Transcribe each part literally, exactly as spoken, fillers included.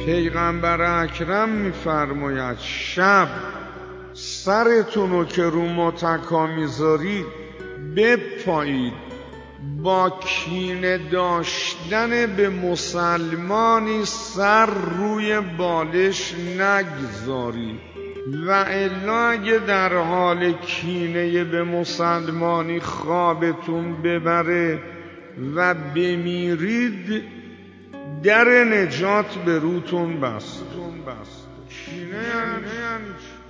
پیغمبر اکرم میفرماید شب سرتونو که رو متکا میذارید بپایید، با کینه داشتن به مسلمانی سر روی بالش نگذارید، و الا اگه در حال کینه به مسلمانی خوابتون ببره و بمیرید، در نجات به روتون بست. کینه یعنی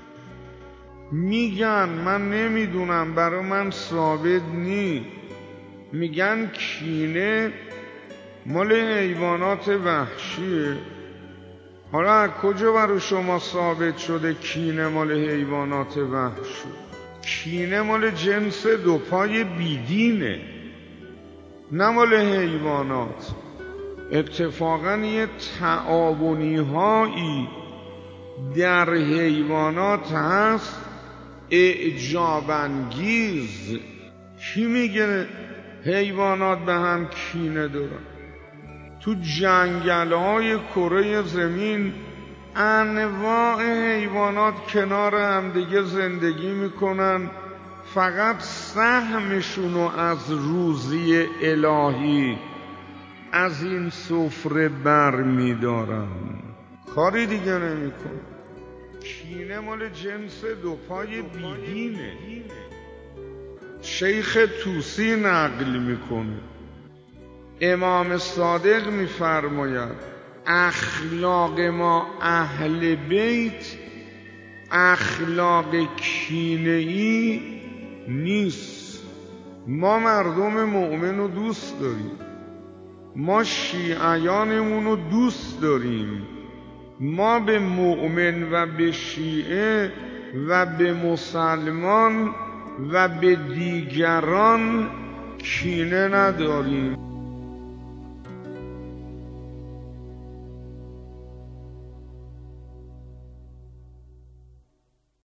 میگن، من نمیدونم، برای من ثابت نی، میگن کینه مال حیوانات وحشیه. حالا از کجا برای شما ثابت شده کینه مال حیوانات وحشی؟ کینه مال جنس دوپای بیدینه، نه مال حیوانات. اتفاقا یه تعاونی هایی در حیوانات هست اعجاب انگیز. کی میگه حیوانات به هم کینه دارن؟ تو جنگل های کره زمین انواع حیوانات کنار هم دیگه زندگی میکنن، فقط سهمشونو از روزی الهی از این سفره بر میدارن، کاری دیگه نمیکن. کینه مال جنس دوپای بیدینه. شیخ طوسی نقل میکنه، امام صادق میفرماید اخلاق ما اهل بیت اخلاق کینه‌ای نیست. ما مردم مؤمن رو دوست داریم، ما شیعیانمون رو دوست داریم، ما به مؤمن و به شیعه و به مسلمان و به دیگران کینه نداریم.